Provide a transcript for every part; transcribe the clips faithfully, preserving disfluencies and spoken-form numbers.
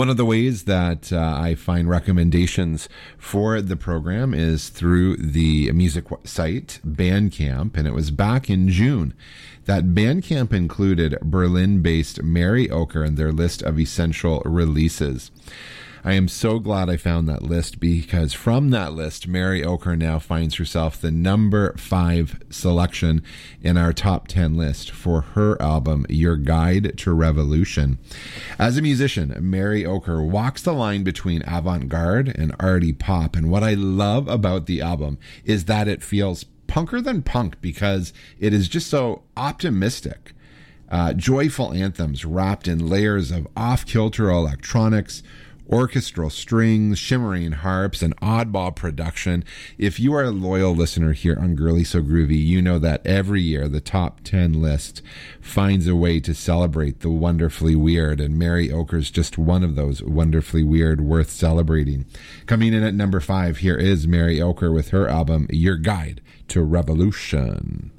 One of the ways that uh, I find recommendations for the program is through the music site Bandcamp, and it was back in June that Bandcamp included Berlin-based Mary Ocher in their list of essential releases. I am so glad I found that list, because from that list, Mary Ocher now finds herself the number five selection in our top ten list for her album, Your Guide to Revolution. As a musician, Mary Ocher walks the line between avant-garde and arty pop, and what I love about the album is that it feels punker than punk because it is just so optimistic. Uh, joyful anthems wrapped in layers of off-kilter electronics, orchestral strings, shimmering harps, and oddball production. If you are a loyal listener here on Girly So Groovy, you know that every year the top ten list finds a way to celebrate the wonderfully weird, and Mary Ocher's just one of those wonderfully weird worth celebrating. Coming in at number five, here is Mary Ocher with her album, Your Guide to Revolution.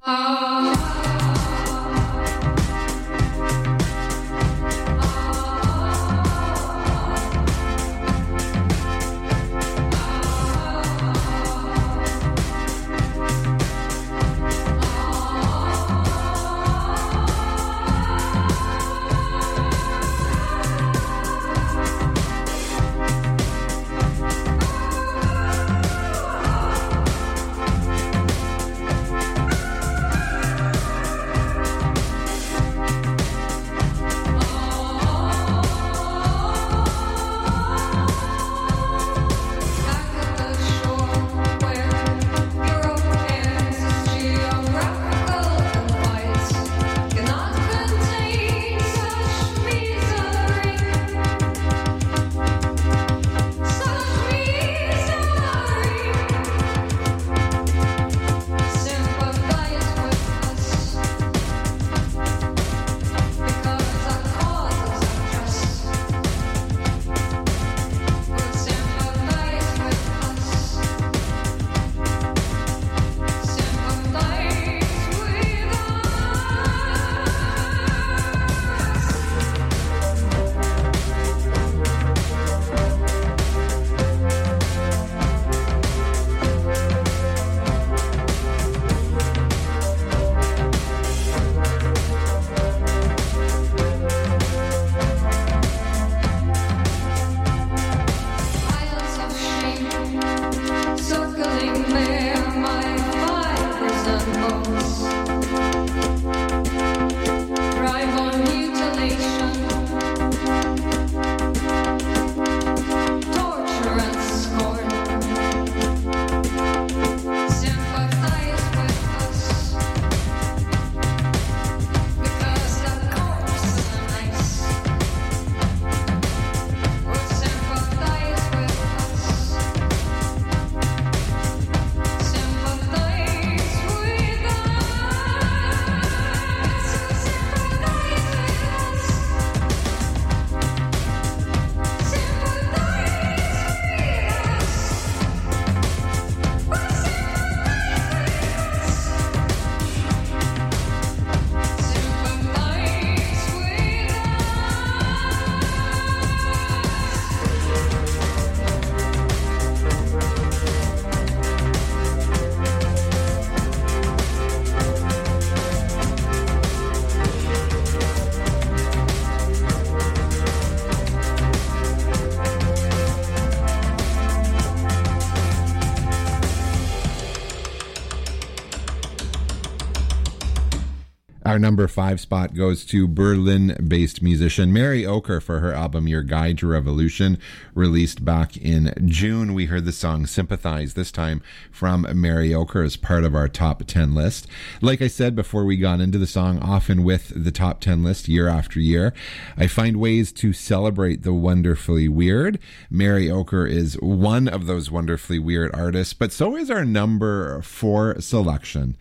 Our number five spot goes to Berlin-based musician Mary Ocher for her album Your Guide to Revolution, released back in June. We heard the song Sympathize, this time from Mary Ocher, as part of our top ten list. Like I said before we got into the song, often with the top ten list year after year, I find ways to celebrate the wonderfully weird. Mary Ocher is one of those wonderfully weird artists, but so is our number four selection.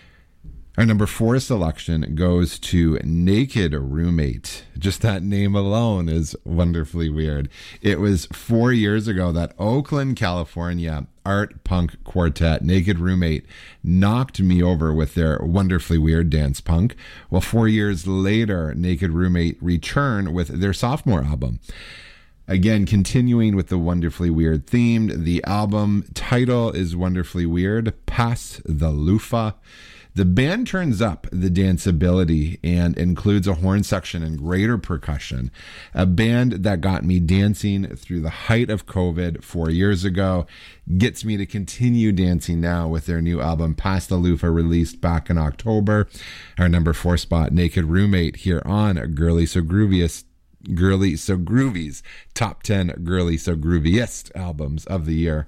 Our number four selection goes to Naked Roommate. Just that name alone is wonderfully weird. It was four years ago that Oakland, California art punk quartet Naked Roommate knocked me over with their wonderfully weird dance punk. Well, four years later, Naked Roommate returned with their sophomore album. Again, continuing with the Wonderfully Weird theme, the album title is Wonderfully Weird, Pass the Loofah. The band turns up the danceability and includes a horn section and greater percussion. A band that got me dancing through the height of COVID four years ago gets me to continue dancing now with their new album, Pass the Loofah, released back in October. Our number four spot, Naked Roommate, here on Girly So Grooviest. Girly So Groovy's top ten Girly So Grooviest albums of the year.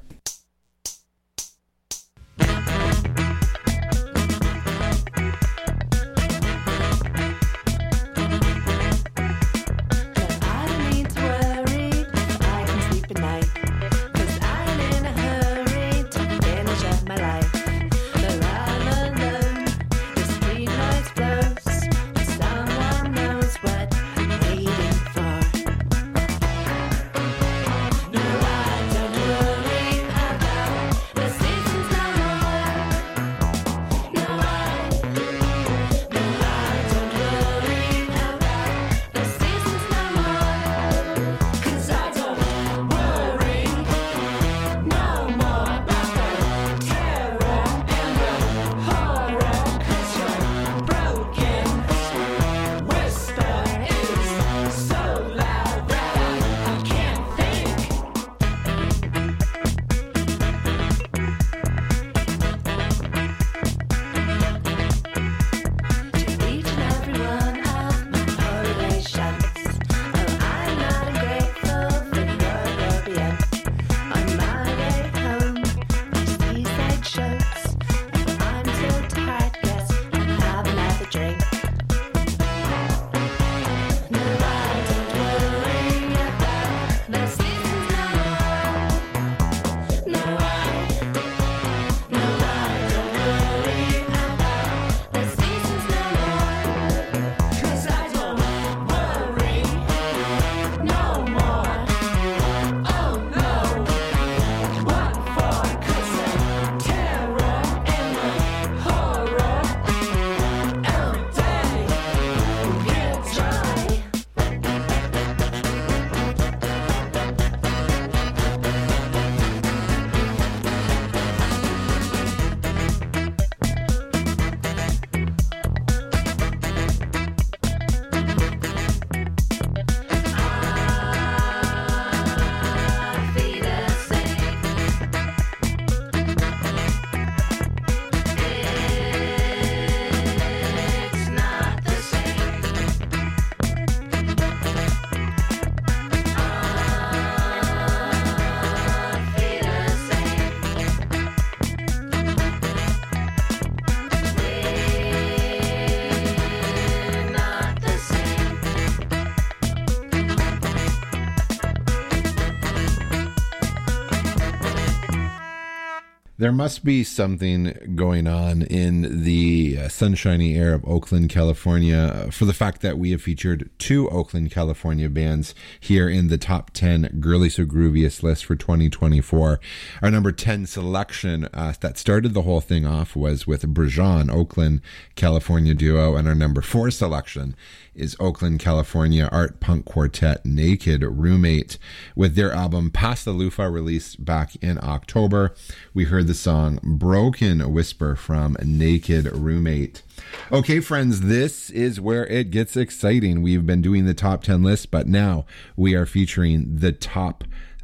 There must be something going on in the uh, sunshiny air of Oakland, California, uh, for the fact that we have featured two Oakland, California bands here in the top ten Girly So Grooviest list for twenty twenty-four. Our number ten selection uh, that started the whole thing off was with Brajan, Oakland, California duo, and our number four selection is Oakland, California art punk quartet Naked Roommate with their album Pass the Loofah, released back in October. We heard the song Broken Whisper from Naked Roommate. Okay, friends, this is where it gets exciting. We've been doing the top ten list, but now we are featuring the top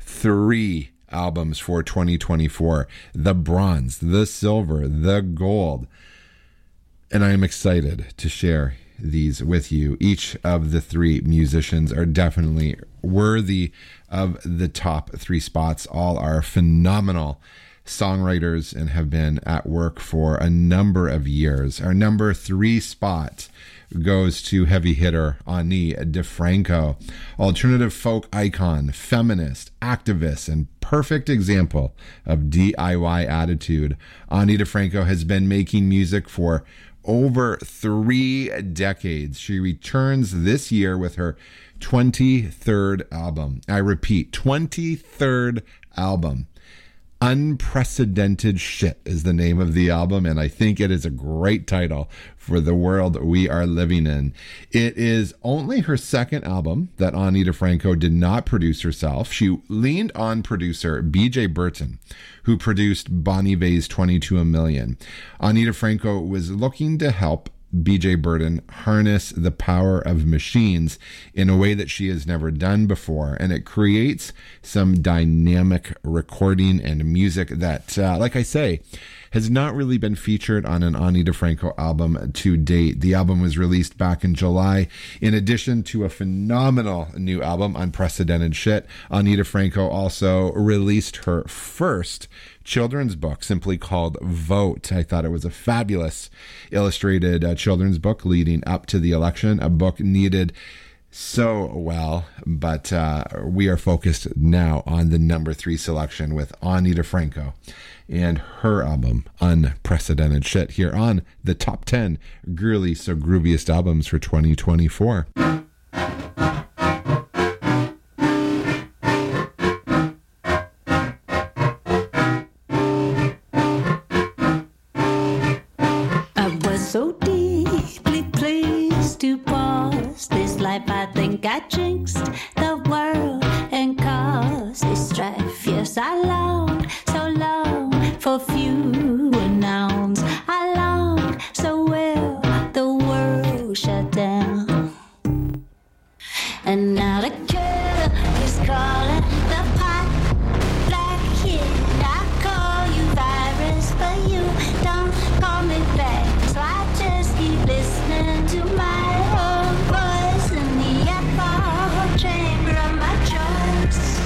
three albums for twenty twenty-four. The bronze, the silver, the gold. And I am excited to share these with you. Each of the three musicians are definitely worthy of the top three spots. All are phenomenal songwriters and have been at work for a number of years. Our number three spot goes to heavy hitter Ani DiFranco, alternative folk icon, feminist, activist, and perfect example of D I Y attitude. Ani DiFranco has been making music for over three decades. She returns this year with her twenty-third album. I repeat, twenty-third album. Unprecedented Shit is the name of the album, and I think it is a great title for the world we are living in. It is only her second album that Ani DiFranco did not produce herself. She leaned on producer B J Burton, who produced Bon Iver's twenty-two a Million. Ani DiFranco was looking to help B J Burton harness the power of machines in a way that she has never done before, and it creates some dynamic recording and music that, uh, like I say, has not really been featured on an Ani DiFranco album to date. The album was released back in July. In addition to a phenomenal new album, Unprecedented Shit, Ani DiFranco also released her first children's book, simply called Vote. I thought it was a fabulous illustrated uh, children's book leading up to the election, a book needed so well, but uh, we are focused now on the number three selection with Ani DiFranco and her album Unprecedented Shit here on the top ten Girly So Grooviest albums for twenty twenty-four. So deeply pleased to pause this life. I think I jinxed the world and caused this strife. Yes, I long, so long for fewer nouns. I long so well the world shut down. And now the killer is calling the pot black kid. I call you virus, but you don't call me back. So I just keep listening to my own voice in the echo chamber of my choice.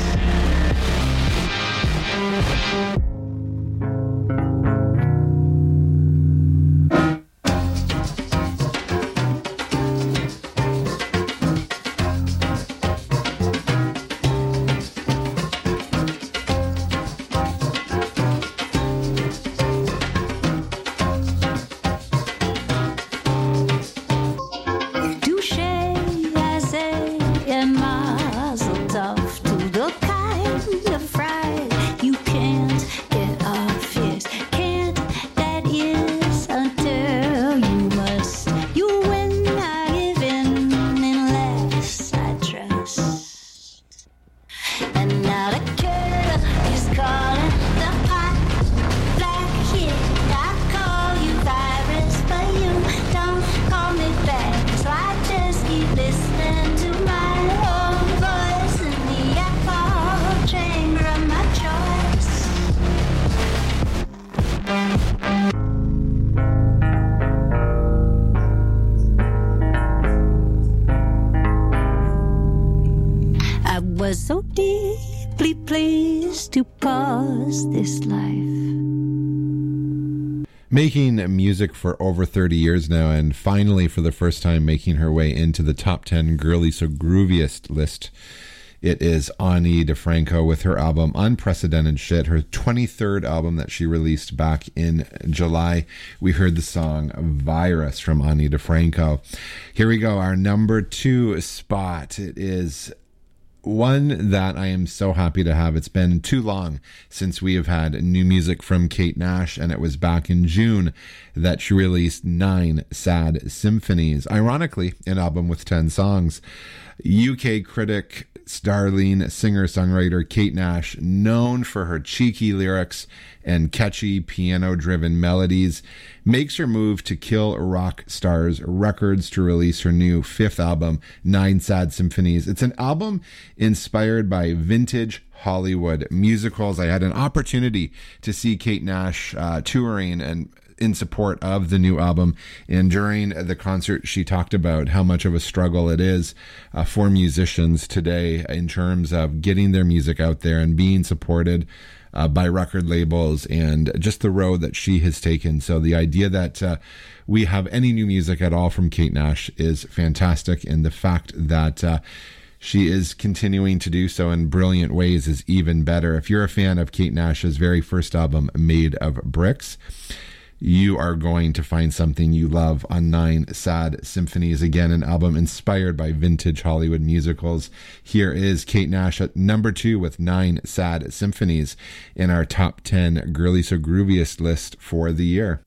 So deeply pleased to pause this life. Making music for over thirty years now, and finally for the first time making her way into the top ten Girly So Grooviest list. It is Ani DiFranco with her album Unprecedented Shit, her twenty-third album that she released back in July. We heard the song Virus from Ani DiFranco. Here we go, our number two spot. It is one that I am so happy to have. It's been too long since we have had new music from Kate Nash, and it was back in June that she released Nine Sad Symphonies. Ironically, an album with ten songs. U K critic, starling singer-songwriter Kate Nash, known for her cheeky lyrics and catchy piano-driven melodies, makes her move to Kill Rock Stars Records to release her new fifth album, Nine Sad Symphonies. It's an album inspired by vintage Hollywood musicals. I had an opportunity to see Kate Nash uh, touring and in support of the new album, and during the concert she talked about how much of a struggle it is uh, for musicians today in terms of getting their music out there and being supported uh, by record labels, and just the road that she has taken. So the idea that uh, we have any new music at all from Kate Nash is fantastic, and the fact that uh, she is continuing to do so in brilliant ways is even better. If you're a fan of Kate Nash's very first album, Made of Bricks, you are going to find something you love on Nine Sad Symphonies. Again, an album inspired by vintage Hollywood musicals. Here is Kate Nash at number two with Nine Sad Symphonies in our top ten Girly So Grooviest list for the year.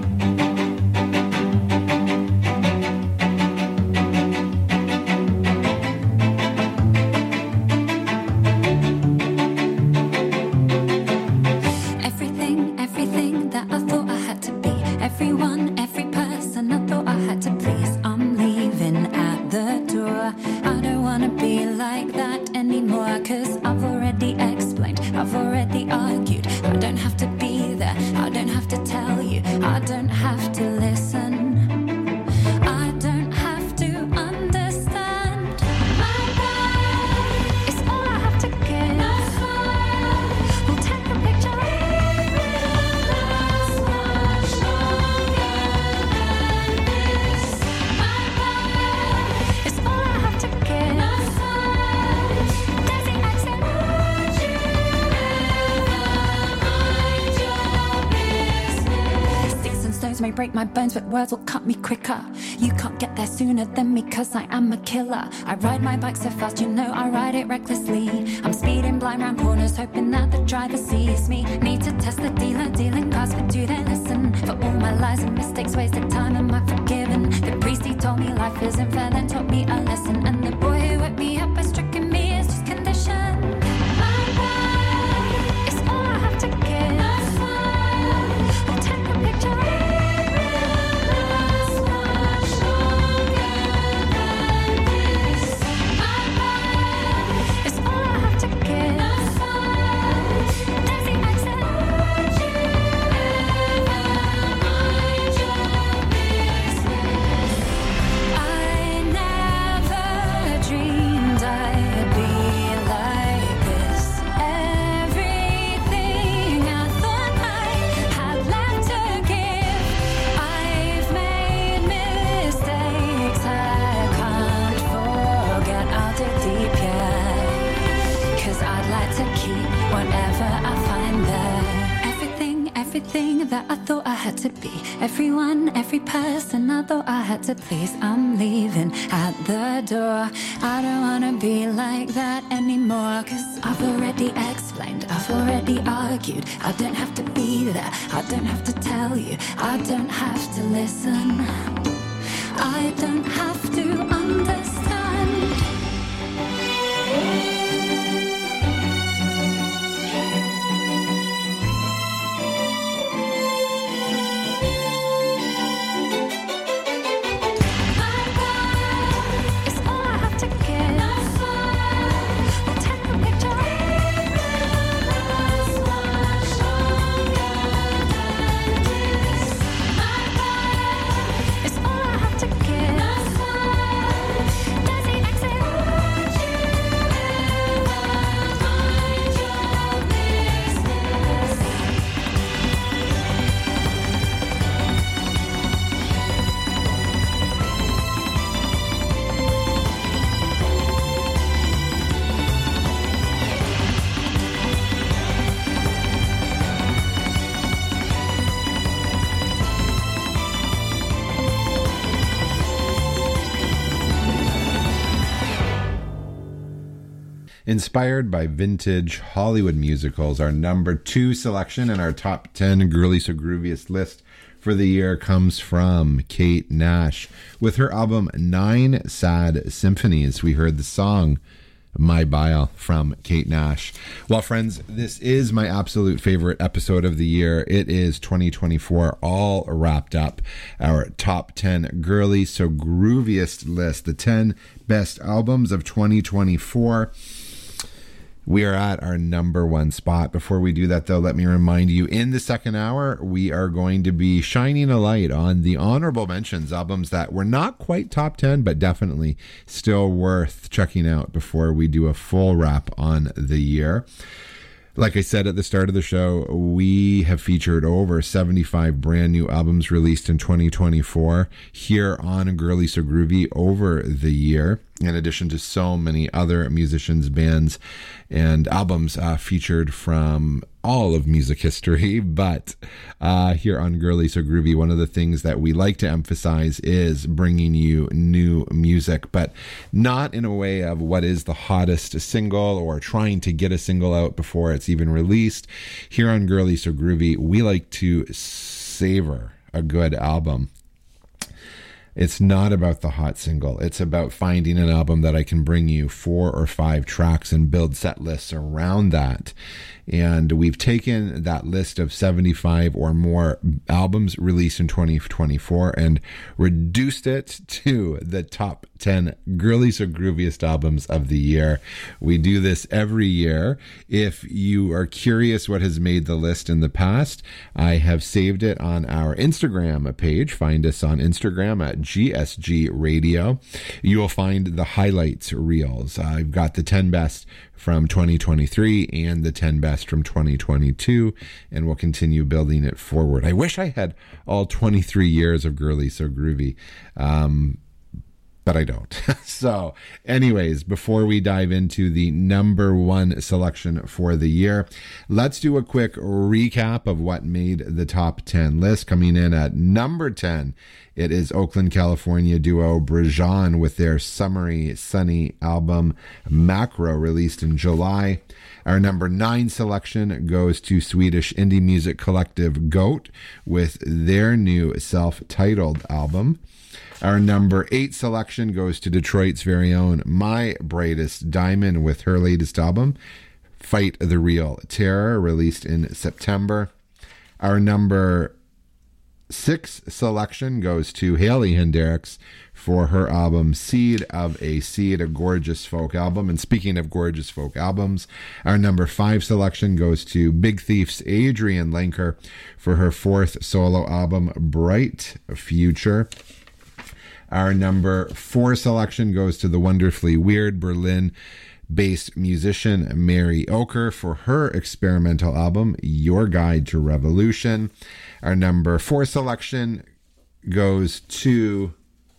Break my bones, but words will cut me quicker. You can't get there sooner than me, cause I am a killer. I ride my bike so fast, you know I ride it recklessly. I'm speeding blind round corners, hoping that the driver sees me. Need to test the dealer, dealing cards, but do they listen? For all my lies and mistakes, wasted time, am I forgiven? The priest, he told me life isn't fair, then taught me a lesson. And the boy who whipped me up by stricken me is just condition. My bad, it's all I have to give. We'll take a picture. Everything that I thought I had to be, everyone, every person I thought I had to please, I'm leaving at the door. I don't wanna be like that anymore, cause I've already explained, I've already argued. I don't have to be there, I don't have to tell you, I don't have to listen, I don't have to understand. Inspired by vintage Hollywood musicals, our number two selection in our top ten Girly So Grooviest list for the year comes from Kate Nash. With her album Nine Sad Symphonies, we heard the song My Bile from Kate Nash. Well, friends, this is my absolute favorite episode of the year. It is twenty twenty-four all wrapped up. Our top ten Girly So Grooviest list, the ten best albums of twenty twenty-four. We are at our number one spot. Before we do that, though, let me remind you, in the second hour, we are going to be shining a light on the honorable mentions, albums that were not quite top ten, but definitely still worth checking out before we do a full wrap on the year. Like I said at the start of the show, we have featured over seventy-five brand new albums released in twenty twenty-four here on Girly So Groovy over the year. in addition to so many other musicians, bands, and albums uh, featured from all of music history. But uh, here on Girly So Groovy, one of the things that we like to emphasize is bringing you new music, but not in a way of what is the hottest single or trying to get a single out before it's even released. Here on Girly So Groovy, we like to savor a good album. It's not about the hot single. It's about finding an album that I can bring you four or five tracks and build set lists around that. And we've taken that list of seventy-five or more albums released in twenty twenty-four and reduced it to the top ten Girly So Grooviest albums of the year. We do this every year. If you are curious what has made the list in the past, I have saved it on our Instagram page. Find us on Instagram at G S G Radio. You will find the highlights reels. I've got the ten best from twenty twenty-three and the ten best from twenty twenty-two, and we'll continue building it forward. I wish I had all twenty-three years of Girly So Groovy, um, but I don't. So anyways, before we dive into the number one selection for the year, let's do a quick recap of what made the top ten list. Coming in at number ten, it is Oakland, California duo Brajan with their summery, sunny album Macro, released in July. Our number nine selection goes to Swedish indie music collective Goat with their new self-titled album. Our number eight selection goes to Detroit's very own My Brightest Diamond with her latest album, Fight the Real Terror, released in September. Our number six selection goes to Haley Hendricks for her album Seed of a Seed, a gorgeous folk album. And speaking of gorgeous folk albums, our number five selection goes to Big Thief's Adrienne Lenker for her fourth solo album, Bright Future. Our number four selection goes to the wonderfully weird Berlin-based musician Mary Oker for her experimental album, Your Guide to Revolution. Our number four selection goes to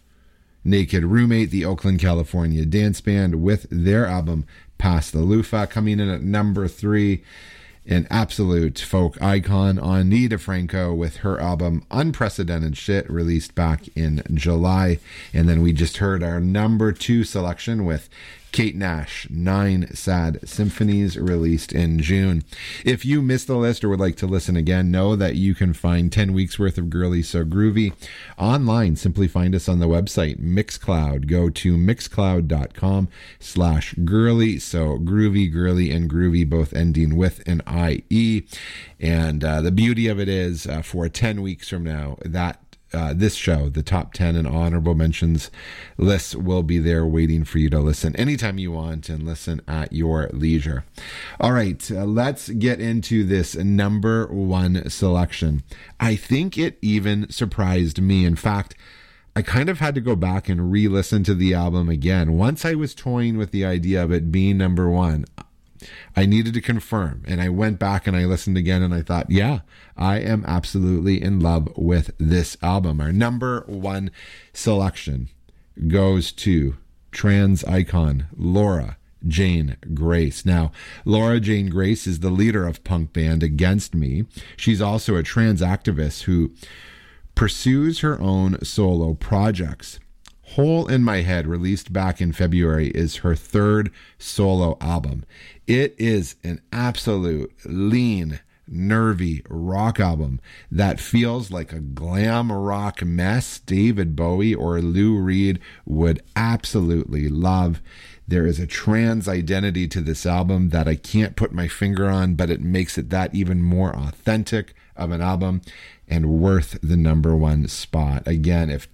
Naked Roommate, the Oakland, California dance band, with their album Pass the Loofah. Coming in at number three, an absolute folk icon, Ani DeFranco, with her album Unprecedented Shit, released back in July. And then we just heard our number two selection with Kate Nash, Nine Sad Symphonies, released in June. If you missed the list or would like to listen again, know that you can find ten weeks worth of Girly So Groovy online. Simply find us on the website Mixcloud. Go to mixcloud.com slash girly. So groovy, girly, and groovy, both ending with an I E. And uh, the beauty of it is uh, for ten weeks from now, that Uh, this show, the top ten and honorable mentions lists, will be there waiting for you to listen anytime you want and listen at your leisure. All right, uh, let's get into this number one selection. I think it even surprised me. In fact, I kind of had to go back and re-listen to the album again. Once I was toying with the idea of it being number one, I needed to confirm, and I went back and I listened again and I thought, yeah, I am absolutely in love with this album. Our number one selection goes to trans icon Laura Jane Grace. Now, Laura Jane Grace is the leader of punk band Against Me. She's also a trans activist who pursues her own solo projects. Hole in My Head, released back in February, is her third solo album. It is an absolute lean, nervy rock album that feels like a glam rock mess David Bowie or Lou Reed would absolutely love. There is a trans identity to this album that I can't put my finger on, but it makes it that even more authentic of an album and worth the number one spot. Again, if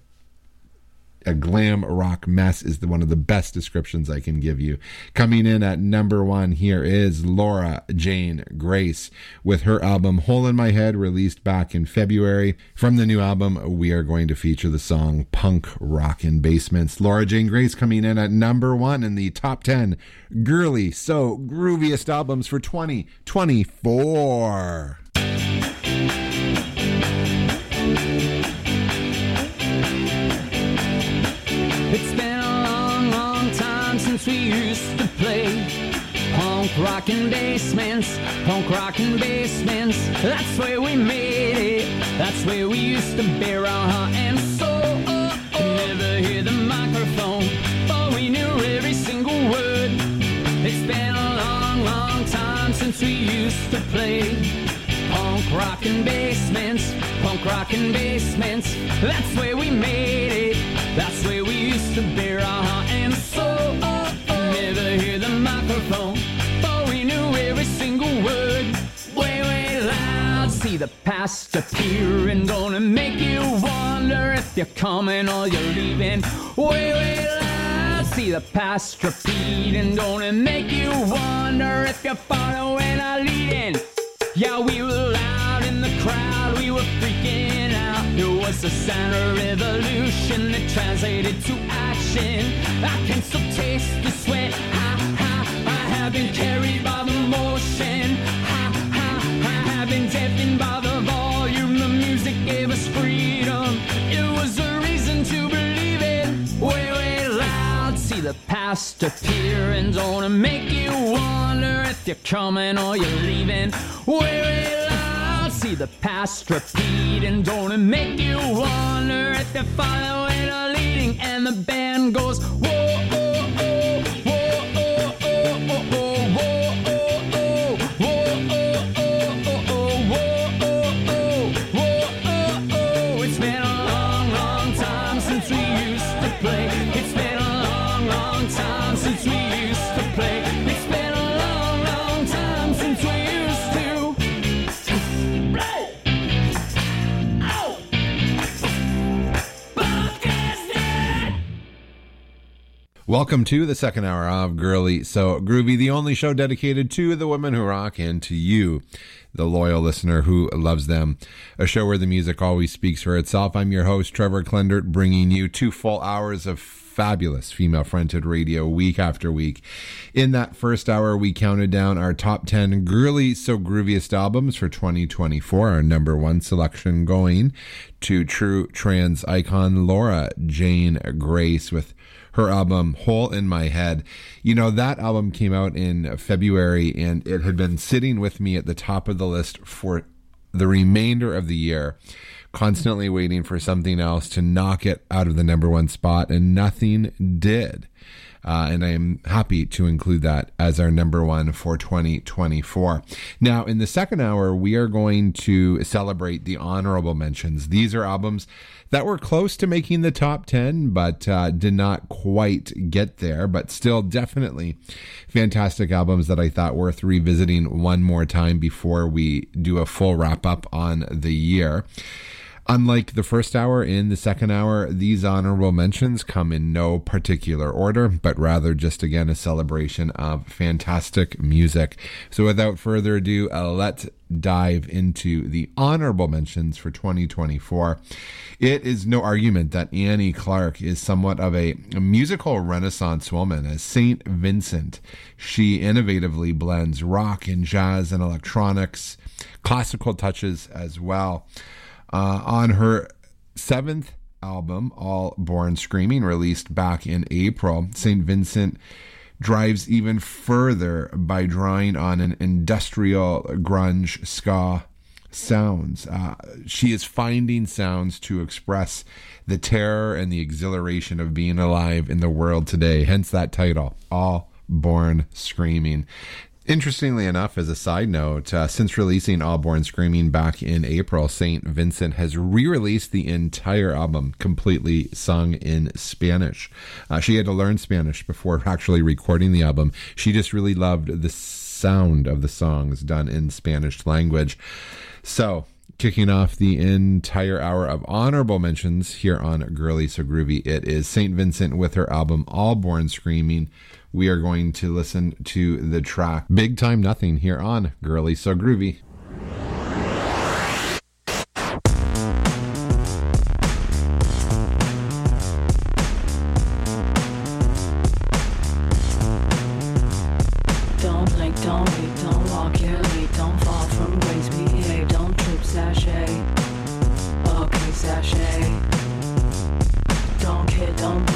a glam rock mess is the, one of the best descriptions I can give you. Coming in at number one here is Laura Jane Grace with her album Hole in My Head, released back in February. From the new album, we are going to feature the song Punk Rockin' Basements. Laura Jane Grace coming in at number one in the top ten Girly So Grooviest albums for twenty twenty-four. It's been a long, long since we used to play. Punk rockin' basements, punk rockin' basements. That's where we made it. That's where we used to bear our heart and soul. Oh, oh. Never hear the microphone, but we knew every single word. It's been a long, long time since we used to play. Punk rockin' basements, punk rockin' basements. That's where we made it. That's where we used to bear our heart and soul. Oh, oh. Never hear the microphone, but we knew every single word. Way, way loud, see the past appear and gonna make you wonder if you're coming or you're leaving. Way, way loud, see the past repeat and gonna make you wonder if you're following or leading. Yeah, we were loud in the crowd, we were freaking out. It was the sound of revolution that translated to action. I can still taste the sweat, ha, ha, I have been carried by the motion. Ha, ha, I have been deafened by the volume. The music gave us freedom. It was a reason to believe it. Way, way loud, see the past appear and don't make you wonder if you're coming or you're leaving. Way, way loud, see the past repeat and don't make you wonder if you're following or leading. And the band goes, whoa, oh, oh, whoa, oh, oh, oh, oh, whoa, oh, oh, whoa, oh, oh, oh, oh, whoa, oh, oh, whoa, oh, oh. It's been a long, long time since we used to play. It's been a long, long time since we used to play. It's been a long, long time since we used to play. Ow! Podcasting! Welcome to the second hour of Girly So Groovy, the only show dedicated to the women who rock and to you, the loyal listener who loves them. A show where the music always speaks for itself. I'm your host, Trevor Klendert, bringing you two full hours of fabulous female-fronted radio week after week. In that first hour, we counted down our top ten Girly So Grooviest albums for twenty twenty-four. Our number one selection going to true trans icon Laura Jane Grace with her album Hole in My Head. You know, that album came out in February and it had been sitting with me at the top of the list for the remainder of the year, constantly waiting for something else to knock it out of the number one spot, and nothing did. Uh, and I am happy to include that as our number one for twenty twenty-four. Now, in the second hour, we are going to celebrate the honorable mentions. These are albums that were close to making the top ten, but uh, did not quite get there, but still definitely fantastic albums that I thought worth revisiting one more time before we do a full wrap up on the year. Unlike the first hour, in the second hour, these honorable mentions come in no particular order, but rather just, again, a celebration of fantastic music. So without further ado, uh, let's dive into the honorable mentions for twenty twenty-four. It is no argument that Annie Clark is somewhat of a, a musical renaissance woman. As Saint Vincent, she innovatively blends rock and jazz and electronics, classical touches as well. Uh, on her seventh album, All Born Screaming, released back in April, Saint Vincent drives even further by drawing on an industrial grunge ska sounds. Uh, she is finding sounds to express the terror and the exhilaration of being alive in the world today, hence that title, All Born Screaming. Interestingly enough, as a side note, uh, since releasing All Born Screaming back in April, Saint Vincent has re-released the entire album completely sung in Spanish. Uh, she had to learn Spanish before actually recording the album. She just really loved the sound of the songs done in Spanish language. So, kicking off the entire hour of honorable mentions here on Girly So Groovy, it is Saint Vincent with her album All Born Screaming. We are going to listen to the track Big Time Nothing here on Girly So Groovy. Don't blink, don't leap, don't walk your lead, don't fall from grace, behave, don't trip, sashay. Okay, sashay. Don't kid, don't